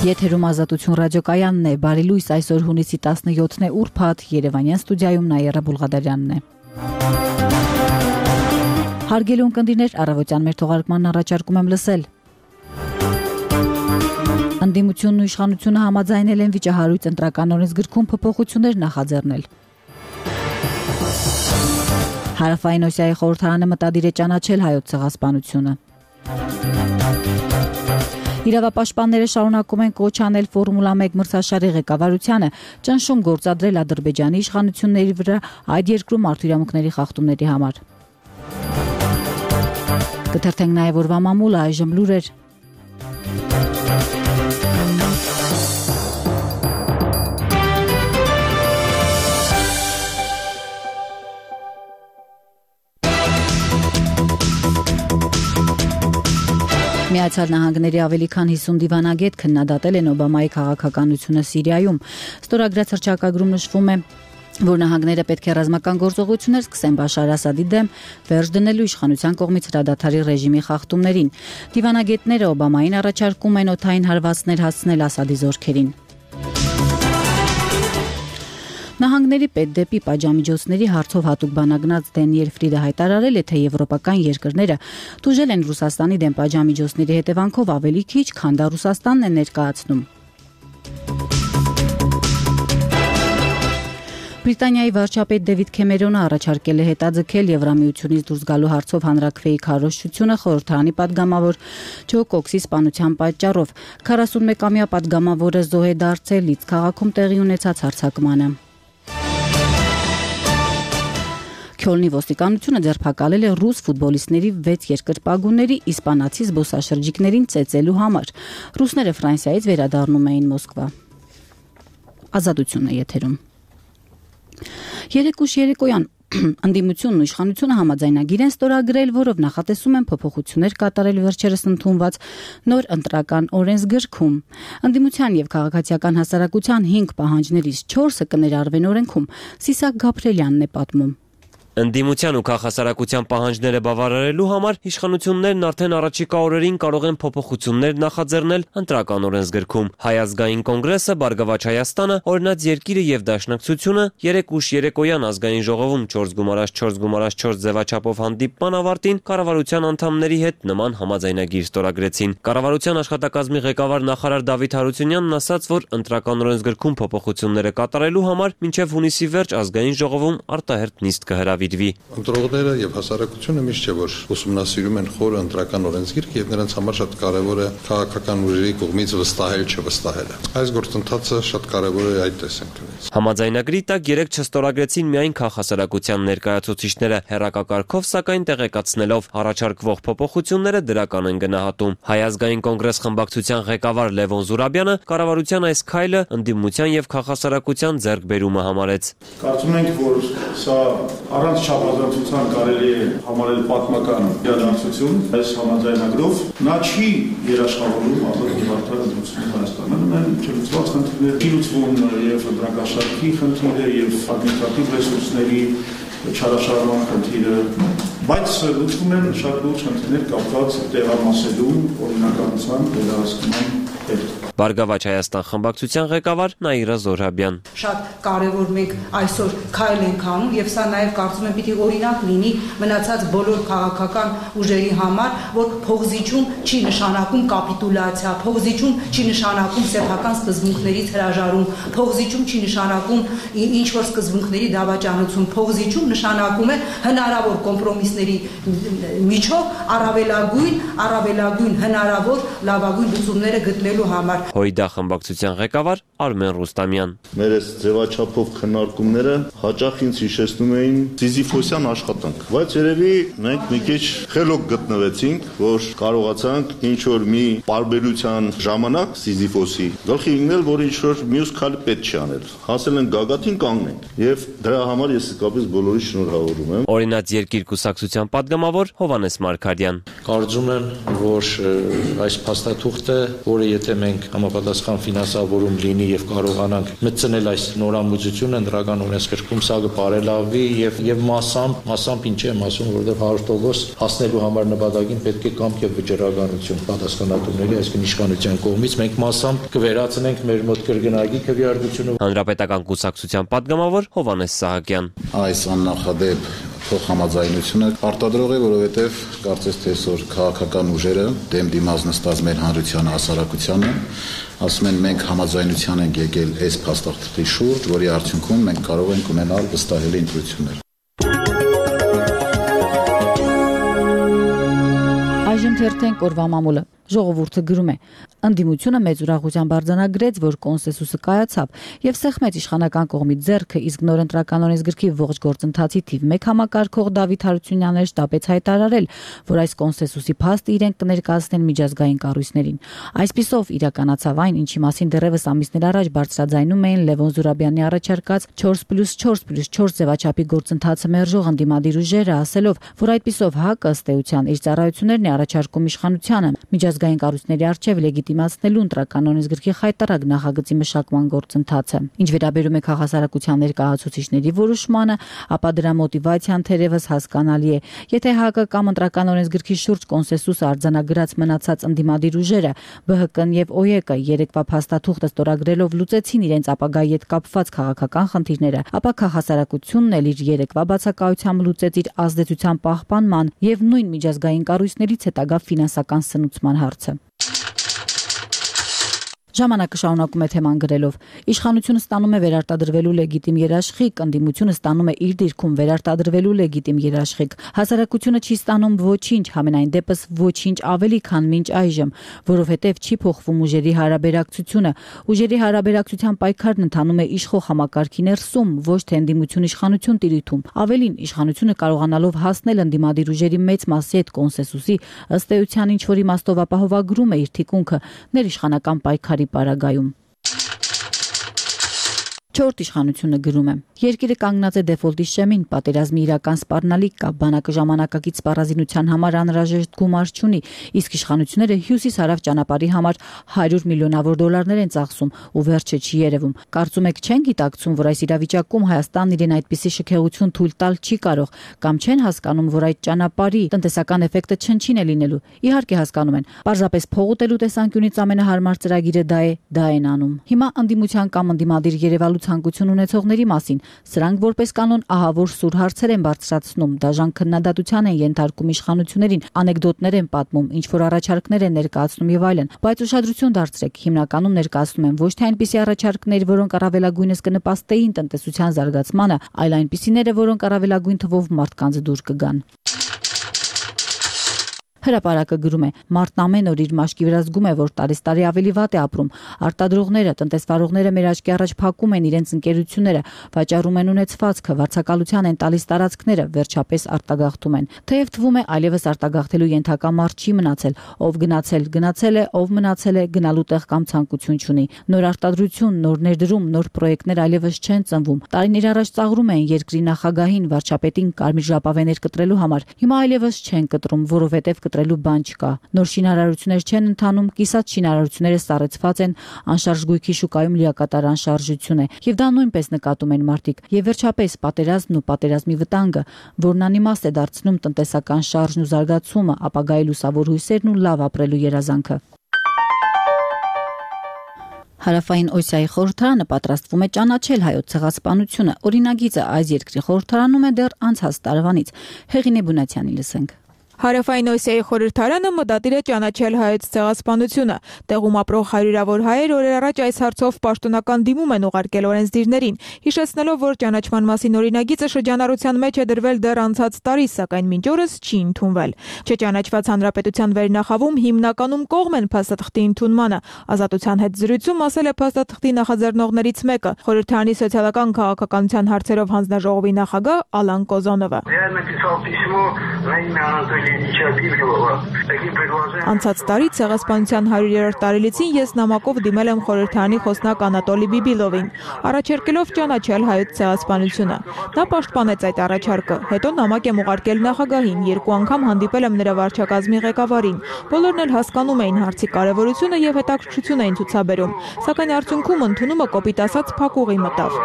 Եթերում Ազատություն ռադիոկայանն է, բարի լույս, այսօր հունիսի 17-ն է, ուրբաթ, Երևանյան ստուդիայում Նաիրա Բուլղադարյանն է։ Հարգելի ունկնդիրներ, առավոտյան մեր թողարկմանն առաջարկում եմ լսել։ Ընդդիմությունն ու իշխանությունը համաձայնել են վիճահարույց ընտրական օրենսգրքում փոփոխություններ նախաձեռնել։ Հարավային Օսիայի խորհրդարանը մտադիր է ճանաչել հայոց ցեղասպանությունը։ Իրավապաշտպանները շարունակում են կոչ անել Ֆորմուլա 1 մրցաշարի ղեկավարությանը ճնշում գործադրել Ադրբեջանի իշխանությունների վրա այդ երկրում մարդու խախտումների համար։ Կթերթենք նաև օրվա մամուլը, այժմ լուրեր։ Միացյալ Նահանգների ավելի քան 50 դիվանագետ քննադատել են Օբամայի քաղաքականությունը Սիրիայում։ Ստորագրած հռչակագրում նշվում է, որ նահանգները պետք է ռազմական գործողություններ սկսեն Բաշար Ասադի դեմ, վերջ դնելու իշխանության կողմից հրադադարի ռեժիմի խախտումներին։ Դիվանագետները Օբամային առաջարկում են օդային հարվածներ հասցնել Ասադի զորքերին։ Նահանգների պետդեպի պատժամիջոցների հարցով հատուկ բանագնաց Դենիել Ֆրիդը հայտարարել է, թե եվրոպական երկրները տուժել են Ռուսաստանի դեմ պատժամիջոցների հետևանքով ավելի քիչ, քան դա Ռուսաստանն է ներկայացնում։ Բրիտանիայի վարչապետ Դեվիդ Քեմերոնը առաջարկել է հետաձգել Եվրամիությունից դուրս գալու հարցով հանրաքվեի քարոզչությունը խորհրդարանի падգամավոր Ջո Կոքսի սպանության պատճառով։ 41-ամյա падգամավորը զոհ է դարձել Լիդս քաղաքում տեղի ունեցած հարձակմանը։ Քյոլնի ոստիկանությունը ձերբակալել է ռուս ֆուտբոլիստների 6 երկրպագուների իսպանացի զբոսաշրջիկներին ծեծելու համար։ Ռուսները Ֆրանսիայից վերադառնում էին Մոսկվա։ Ազատությունն է եթերում։ Երեկուշ երեկոյան ընդդիմությունն ու իշխանությունը համաձայնագիր են ստորագրել, որով նախատեսում են փոփոխություններ կատարել վերջերս ընդունված նոր ընտրական օրենսգրքում։ Ընդդիմության եւ քաղաքացիական հասարակության 5 պահանջներից 4-ը կներառվեն օրենքում։ Սիսակ Գաբրելյանն է պատմում։ Ընդդիմության ու քաղաքասարակության պահանջները բավարարելու համար իշխանություններն արդեն առաջիկա օրերին կարող են փոփոխություններ նախաձեռնել ընտրական օրենսգրքում։ Հայ ազգային կոնգրեսը, Բարգավաճ Հայաստանը, Օրինաց երկիրը եւ Դաշնակցությունը երեկ ուշ երեկոյան ազգային ժողովում 4x4x4 ձևաչափով հանդիպման ավարտին կառավարության անդամների հետ նման համաձայնագիր ստորագրեցին։ Կառավարության աշխատակազմի ղեկավար նախարար Դավիթ Հարությունյանն ասաց, որ ընտրական օրենսգրքում փոփոխությունները կատարելու համար մինչև հունիսի վերջ ազգային ժողովում արտահերթ նիստ կհրավիրվի։ Ընտրողները եւ հասարակությունը միշտ չէ որ ուսումնասիրում են խորը ընտրական օրենսգիրքը եւ նրանց համար շատ կարեւոր է քաղաքական ուժերի կողմից վստահել չվստահելը։ Այս գործընթացը շատ կարեւոր է այդ տեսանկյունից։ Համաձայնագրի տակ երեք չստորագրեցին միայն քաղաքասարակության ներկայացուցիչները, հեռակակարգով սակայն տեղեկացնելով առաջարկվող փոփոխությունները դրական են գնահատում։ Հայ ազգային կոնգրես խմբակցության ղեկավար Լևոն Զուրաբյանը կառավարության այս քայլը ընդդիմության եւ քաղաքասարակության ձեռքբերումը համարեց։ Կարծում ենք, որ սա առանց չափազանցության կարելի է համարել պատմական իրադարձություն այս համաձայնագրով։ Նա չի երաշխավորում ազատ եւ արդար ընտրությունների Հայաստանում են չլուծված խնդիրներ, չի լուծվում եւ ընտրակաշարքի խնդիրը եւ ադմինիստրատիվ ռեսուրսների չարաշարման խնդիրը, բայց լուծվում են շատ լուրջ խնդիրներ կապված տեղամասելու օրինականության վերահսկման հետ։ Բարգավաճ Հայաստան խմբակցության ղեկավար Նաիրա Զոհրաբյան։ Շատ կարևոր մենք այսօր քայլ ենք անում եւ սա նաեւ կարծում եմ պիտի օրինակ լինի մնացած բոլոր քաղաքական ուժերի համար, որ փողզիչում չի նշանակում կապիտուլյացիա, փողզիչում չի նշանակում սեփական սկզբունքներից հրաժարում, փողզիչում չի նշանակում ինչ որ սկզբունքների դավաճանություն, փողզիչում նշանակում է հնարավոր կոմպրոմիսների միջով առավելագույն հնարավոր լավագույն լուծումները գտնելու համար։ Հույդա խմբակցության ղեկավար Արմեն Ռուստամյան։ Մեր այս ձևաչափով քննարկումները հաճախ ինձ հիշեցնում էին Սիզիֆոսյան աշխատանք, բայց երևի մենք մի քիչ խելոք գտնվեցինք, որ կարողացանք ինչ որ մի պարբերության ժամանակ Սիզիֆոսի գլխի ընկնել, որ ինչ որ մյուս քայլ պետք չի անել։ Հասել են գագաթին կանգնենք եւ դրա համար ես իսկապես բոլորի շնորհավորում եմ։ Օրինաց երկիր կուսակցության падգամավոր Հովհաննես Մարգարյան։ Կարծում եմ, որ այս փաստաթուղթը, որը եթե մենք համապատասխան ֆինանսավորում լինի եւ կարողանանք մտցնել այս նորամուծությունը ընդրական օրենսգրքում, սա կբարելավի եւ մասամբ ինչ եմ ասում, որովհետեւ 100% հասնելու համար նպատակին պետք է կամք եւ վճռականություն պատասխանատուների, այսինքն իշխանության կողմից մենք մասամբ կվերացնենք մեր մոտ կրկնակի քվեարկությունը։ Հանրապետական կուսակցության պատգամավոր Հովհաննես Սահակյան. Այս աննախադեպ փոխհամաձայնությունը արտադրող է, որովհետև կարծես թե այսօր քաղաքական ուժերը դեմ դիմաց նստած մեր հանրության հասարակությանը ասում են մենք համաձայնության ենք եկել այս փաստաթղթի շուրջ, որի արդյունքում մենք կարող ենք ունենալ վստահելի ընտրություններ։ Այժմ թերթենք օրվա մամուլը։ Ժողովուրդը գրում է. ընդդիմությունը մեծ ուրախությամբ արձանագրեց, որ կոնսենսուսը կայացավ եւ սեղմեց իշխանական կողմից ձեռքը, իսկ նոր ընտրական օրենսգրքի ողջ գործընթացի թիվ 1 համակարգող Դավիթ Հարությունյանն էր շտապեց հայտարարել, որ այս կոնսենսուսի փաստը իրենք կներկայացնեն միջազգային կառույցներին։ Այսպիսով իրականացավ այն, ինչի մասին դեռևս ամիսներ առաջ բարձրաձայնում էին Լևոն Զուրաբյանի առաջարկած 4+4+4 ձևաչափի գործընթացը մերժող ընդդիմադիր ուժերը, ասելով, որ այդպիսով ՀԱԿ-ը ըստ էության իր ծառայություններն է առաջարկում իշխանությանը միջազգային կառույցների արչև լեգիտիմացնելու ընտրական օրենսգրքի խայտարակ նախագծի մշակման գործընթացը։ Ինչ վերաբերում է քաղաքասարակության ներկայացուցիչների որոշմանը, ապա դրա մոտիվացիան թերևս հասկանալի է։ Եթե ՀԱԿ-ը կամ ընտրական օրենսգրքի շուրջ կոնսենսուս արձանագրած մնացած ընդդիմադիր ուժերը, ԲՀԿ-ն եւ ՕԵԿ-ը երեկվա փաստաթուղթը ստորագրելով լուծեցին իրենց ապագայի հետ կապված քաղաքական խնդիրները, ապա քաղաքասարակությունն էլ իր երեկվա բացակայությամբ լուծեց իր ազդեցության պահպանման եւ նույն միջազգային կառույցներից հետագա ֆինանսական սնուցման հարցը։ Ժամանակը շարունակում է թեման գրելով. իշխանությունը ստանում է վերարտադրվելու լեգիտիմ երաշխիք, ընդդիմությունը ստանում է իր դիրքում վերարտադրվելու լեգիտիմ երաշխիք։ Հասարակությունը չի ստանում ոչինչ, համենայն դեպս ոչինչ ավելի, քան մինչ այժմ, որովհետև չի փոխվում ուժերի հարաբերակցությունը։ Ուժերի հարաբերակցության պայքարն ընթանում է իշխող համակարգի ներսում, ոչ թե ընդդիմություն-իշխանություն տիրույթում։ Ավելին, իշխանությունը կարողանալով հասնել ընդդիմադիր ուժերի մեծ մասի հետ կոնսենսուսի, ըստ էության ինչ-որ իմաստով ապահովագրում է իր թիկունքը ներիշխանական պայքարի պարագայում։ Չորրորդ իշխանությունը գրում է. երկիրը կանգնած է դեֆոլտի շեմին, պատերազմի իրական սպառնալիք կա, բանակը ժամանակակից սպառազինության համար անհրաժեշտ գումար չունի, իսկ իշխանությունները հյուսիս-հարավ ճանապարհի համար 100 միլիոնավոր դոլարներ են ծախսում ու վերջը չի երևում։ Կարծում եք չեն գիտակցում, որ այս իրավիճակում Հայաստանն իրեն այդպիսի շքեղություն թույլ տալ չի կարող, կամ չեն հասկանում, որ այդ ճանապարհի տնտեսական էֆեկտը չնչին է լինելու։ Իհարկե հասկանում են, պարզապես փող ուտելու տեսանկյունից ամենահարմար ծրագիրը դա են անում։ Հիմա ընդդիմության կամ ընդդիմադիր Երևանու ցանկություն ունեցողների մասին սրանք որպես կանոն ահավոր սուր հարցեր են բարձրացնում, դաժան քննադատության են ենթարկում իշխանություններին, անեկդոտներ են պատմում, ինչ որ առաջարկներ են ներկայացնում եւ այլն, բայց ուշադրություն դարձրեք, հիմնականում ներկայացնում են ոչ թե այնպիսի առաջարկներ, որոնք առավելագույնս կնպաստեին տնտեսության զարգացմանը, այլ այնպիսիները, որոնք առավելագույն թվով մարդկանց դուր կգան։ Հրապարակը գրում է. մարդն ամեն օր իր մաշկի վրա զգում է, որ տարի ավելի վատ է ապրում։ Արտադրողները, տնտեսվարողները մեր աչքի առաջ փակում են իրենց ընկերությունները, վաճառում են ունեցվածքը, վարձակալության են տալիս տարածքները, վերջապես արտագաղթում են։ Թեև թվում է այլևս արտագաղթելու ենթակա մարդ չի մնացել, ով գնացել է, ով մնացել է, գնալու տեղ կամ ցանկություն չունի։ Նոր արտադրություն, նոր ներդրում, նոր պրոյեկտներ այլևս չեն ծնվում։ Տարիներ առաջ ծաղրում էին երկրի նախագահին, վարչապետին կարմիր ժապավեներ կտրելու համար։ Հիմա այլևս չեն կտրում, որովհետև կտրելու բան չկա։ Նոր շինարարություններ չեն ընթանում, կիսած շինարարությունները սառեցված են, անշարժ գույքի շուկայում լիակատար անշարժություն է։ Եվ դա նույնպես նկատում են մարդիկ։ Եվ վերջապես պատերազմն ու պատերազմի վտանգը, որն անիմաստ է դարձնում տնտեսական շարժն ու զարգացումը, ապագայի լուսավոր հույսերն ու լավ ապրելու երազանքը։ Հարավային Օսիայի խորհրդարանը պատրաստվում է ճանաչել հայոց ցեղասպանությունը։ Օրինագիծը այս երկրի խորհրդարանում է դեռ անցած տարվանից։ Հեղինե Բունացյանի լսենք։ Հարավային Օսիայի խորհրդարանը մտադիր է ճանաչել հայոց ցեղասպանությունը։ Տեղում ապրող հարյուրավոր հայեր օրեր առաջ այս հարցով պաշտոնական դիմում են ուղարկել օրենսդիրներին, հիշեցնելով, որ ճանաչման մասին օրինագիծը շրջանառության մեջ է դրվել դեռ անցած տարի, սակայն մինչ օրս չի ընդունվել։ Չճանաչված հանրապետության վերնախավում հիմնականում կողմ են փաստաթղթի ընդունմանը։ Ազատության հետ զրույցում ասել է փաստաթղթի նախաձեռնողներից մեկը, խորհրդարանի սոցիալական քաղաքականության հարցերով հանձնաժողովի նախագահ Ալան Կոզոնովը։ Անցած տարի Ցեղասպանության 100-րդ տարելիցին ես նամակով դիմել եմ խորհրդարանի խոսնակ Անատոլի Բիբիլովին, առաջարկելով ճանաչել հայոց ցեղասպանությունը։ Նա պաշտպանեց այդ առաջարկը։ Հետո նամակ եմ ուղարկել նախագահին, 2 անգամ հանդիպել եմ նրա վարչակազմի ղեկավարին։ Բոլորն էլ հասկանում էին հարցի կարևորությունը եւ հետաքրքրություն էին ցուցաբերում, սակայն արդյունքում ընդունումը կոպիտ ասած փակուղի մտավ։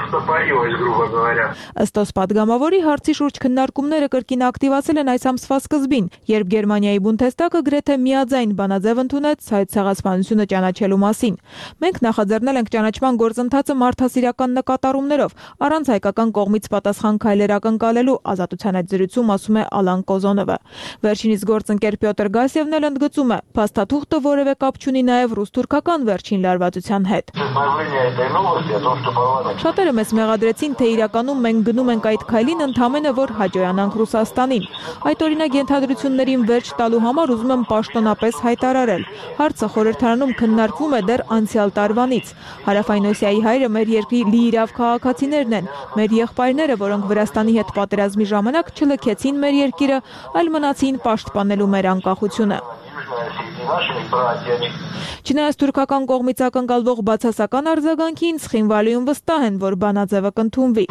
Ըստ ոս падգամավորի հարցի շուրջ քննարկումները կրկին ակտիվացել են այս ամսվա սկզբին, երբ Գերմանիայի Բունդեստագը գրեթե միաձայն բանաձև ընդունեց հայոց ցեղասպանությունը ճանաչելու մասին։ Մենք նախաձեռնել ենք ճանաչման գործընթացը մարդասիրական նկատառումներով, առանց հայկական կողմից պատասխան քայլեր ակնկալելու, Ազատության այդ զրույցում ասում է Ալան Կոզոնովը։ Վերջինիս գործընկեր Պյոտր Գասևն էլ ընդգծում է, փաստաթուղթը որևէ կապ չունի նաև ռուս-թուրքական վերջին լարվածության հետ։ Շատերը մեզ մեղադրեցին, թե իրականում մենք գնում ենք այդ քայլին ընդամենը որ հաջողանանք Ռուսաստանին։ Այդ օրինակ ենթադրություններին վերջ տալու համար ուզում եմ պաշտոնապես հայտարարել։ Հարցը խորհրդարանում քննարկվում է դեռ անցյալ տարվանից։ Հարավային Օսիայի հայրը մեր երկրի լիիրավ քաղաքացիներն են, մեր եղբայրները, որոնք Վրաստանի հետ պատերազմի ժամանակ չլքեցին մեր երկիրը, այլ մնացին պաշտպանելու մեր անկախությունը։ Չնայած թուրքական կողմից ակնկալվող բացասական արձագանքին, Ცხինվալիում վստահ են, որ բանաձևը կընդունվի։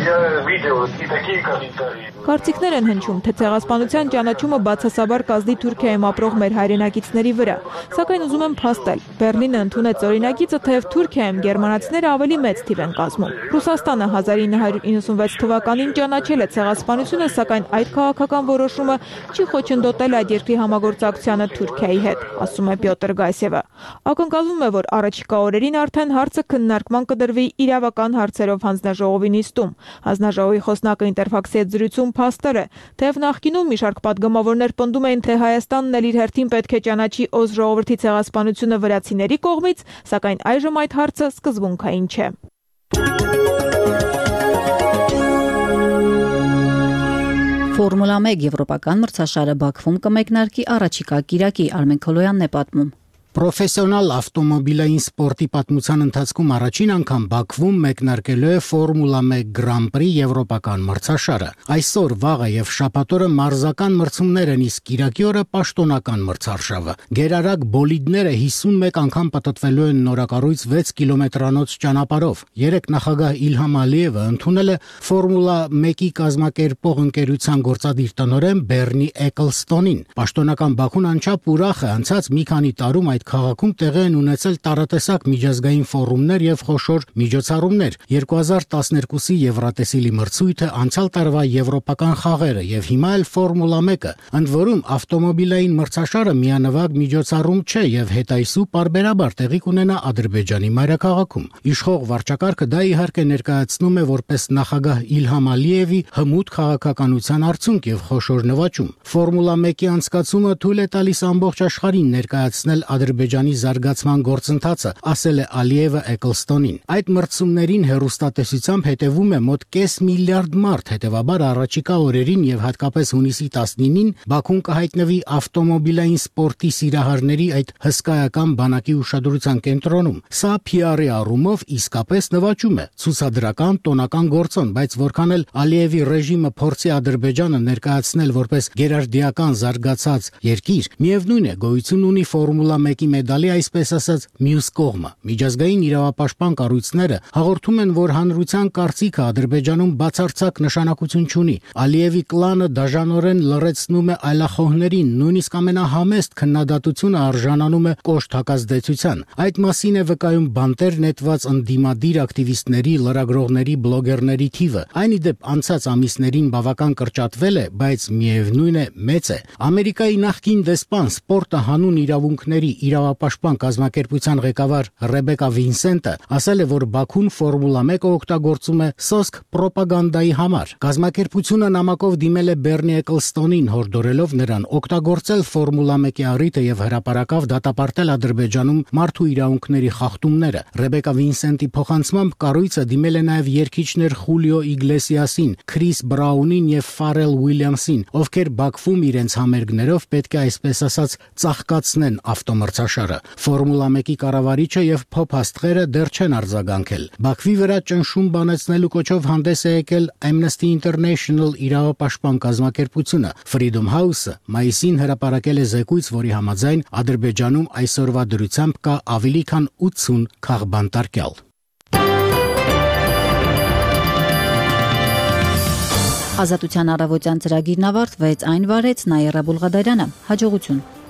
Կարծիքներ են հնչում, թե ցեղասպանության ճանաչումը բացասաբար կազդի Թուրքիայում ապրող մեր հայրենակիցների վրա, սակայն ուզում եմ փաստել, Բեռլինը ընդունեց օրինագիծը, թեև Թուրքիայում գերմանացիները ավելի մեծ թիվ են կազմում։ Ռուսաստանը 1996 թվականին ճանաչել է ցեղասպանությունը, սակայն այդ քաղաքական որոշումը չի խոչընդոտել այդ երկրի համագործակցությանը Թուրքիայի հետ, ասում է Պյոտր Գասևը։ Ակնկալվում է, որ առաջիկա օրերին արդեն հարցը քննարկման կդրվի իրավական հարցերով հանձնաժողովի նիստում։ Հանձնաժողովի խոսնակը Ինտերֆաքսի հետ զրույցում փաստեր է, թեև նախկինում մի շարք падգամավորներ պնդում էին, թե Հայաստանն էլ իր հերթին պետք է ճանաչի Օզ ժողովրդի ցեղասպանությունը վրացիների կողմից, սակայն այժմ այդ հարցը սկզբունքային չէ։ Ֆորմուլա 1 եվրոպական մրցաշարը Բաքվում կմեկնարկի առաջիկա կիրակի, Արմեն Քոլոյանն է պատմում։ Պրոֆեսիոնալ ավտոմոբիլային սպորտի պատմության ընթացքում առաջին անգամ Բաքվում մեկնարկելու է Ֆորմուլա 1 Grand Prix եվրոպական մրցաշարը։ Այսօր, վաղը եւ շաբաթօրը մարզական մրցումներ են, իսկ կիրակի օրը պաշտոնական մրցարշավը։ Գերարագ բոլիդները 51 անգամ պատտվելու են նորակառույց 6 կիլոմետրանոց ճանապարհով։ Երեք նախագահ Իլհամ Ալիևը ընդունել է Ֆորմուլա 1-ի կազմակերպող ընկերության գործադիր տնօրեն Բեռնի Էկլստոնին։ Պաշտոնական Բաքուն անչափ ուրախ է, անցած մի քանի տարում այդ քաղաքում տեղի են ունեցել տարատեսակ միջազգային ֆորումներ եւ խոշոր միջոցառումներ։ 2012-ի Եվրատեսիլի մրցույթը, անցյալ տարվա եվրոպական խաղերը եւ հիմա էլ Ֆորմուլա 1-ը։ Ընդ որում ավտոմոբիլային մրցաշարը միանվագ միջոցառում չէ եւ հետայսու պարբերաբար տեղի կունենա Ադրբեջանի մայրաքաղաքում։ Իշխող վարչակարգը դա իհարկե ներկայացնում է որպես նախագահ Իլհամ Ալիևի հմուտ քաղաքականության արդյունք եւ խոշոր նվաճում։ Ֆորմուլա 1-ի անցկացումը թույլ է տալիս ամբողջ աշխարհին ներկայացնել Ադրբեջանի զարգացման գործընթացը, ասել է Ալիևը Էկլստոնին։ Այդ մրցումներին հեռուստատեսությամբ հետևում է մոտ կես միլիարդ մարդ, հետևաբար առաջիկա օրերին եւ հատկապես հունիսի 19-ին Բաքուն կհայտնվի ավտոմոբիլային սպորտի սիրահարների այդ հսկայական բանակի ուշադրության կենտրոնում։ Սա PR-ի առումով իսկապես նվաճում է, ցուցադրական տոնական գործոն, բայց որքան էլ Ալիևի ռեժիմը փորձի Ադրբեջանը ներկայացնել որպես գերարդիական զարգացած երկիր, միևնույն է գոյություն ունի Ֆորմուլա 1-ի մեդալի, այսպես ասած, մյուս կողմը։ Միջազգային իրավապաշտպան կառույցները հաղորդում են, որ հանրության կարծիքը Ադրբեջանում բացարձակ նշանակություն չունի։ Ալիևի կլանը դաժանորեն լռեցնում է այլախոհներին, նույնիսկ ամենահամեստ քննադատությունը արժանանում է կոշտ հակազդեցության։ Այդ մասին է վկայում բանտեր նետված ընդդիմադիր ակտիվիստների, լրագրողների, բլոգերների թիվը։ Այն ի դեպ անցած ամիսներին բավական կրճատվել է, բայց միևնույն է մեծ է։ Ամերիկայի նախկին դեսպան, սպորտը հանուն իրավունքների իրավապաշտպան կազմակերպության ղեկավար Ռեբեկա Վինսենտը ասել է, որ Բաքուն Ֆորմուլա 1-ը օգտագործում է սոսկ պրոպագանդայի համար։ Կազմակերպությունը նամակով դիմել է Բեռնի Էկլստոնին, հորդորելով նրան օգտագործել Ֆորմուլա 1-ի առիթը եւ հրապարակավ դատապարտել Ադրբեջանում մարդու իրավունքների խախտումները։ Ռեբեկա Վինսենտի փոխանցմամբ կառույցը դիմել է նաեւ երգիչներ Խուլիո Իգլեսիասին, Քրիս Բրաունին եւ Ֆարել Ուիլյամսին, ովքեր Բաքվում իրենց համերգներով պետք է այսպես ասած ծաղկացնեն ավտոմրցաշարը։ մրցաշարը։ Ֆորմուլա 1-ի կառավարիչը եւ փոփ աստղերը դեռ չեն արձագանքել։ Բաքվի վրա ճնշում բանեցնելու կոչով հանդես է եկել Amnesty International իրավապաշտպան կազմակերպությունը։ Freedom House-ը մայիսին հրապարակել է զեկույց, որի համաձայն Ադրբեջանում այսօրվա դրությամբ կա ավելի քան 80 քաղբանտարկյալ։ Ազատության առավոտյան ծրագիրն ավարտվեց, այն վարեց Նաիրա Բուլղադարյանը։ Հաջողություն։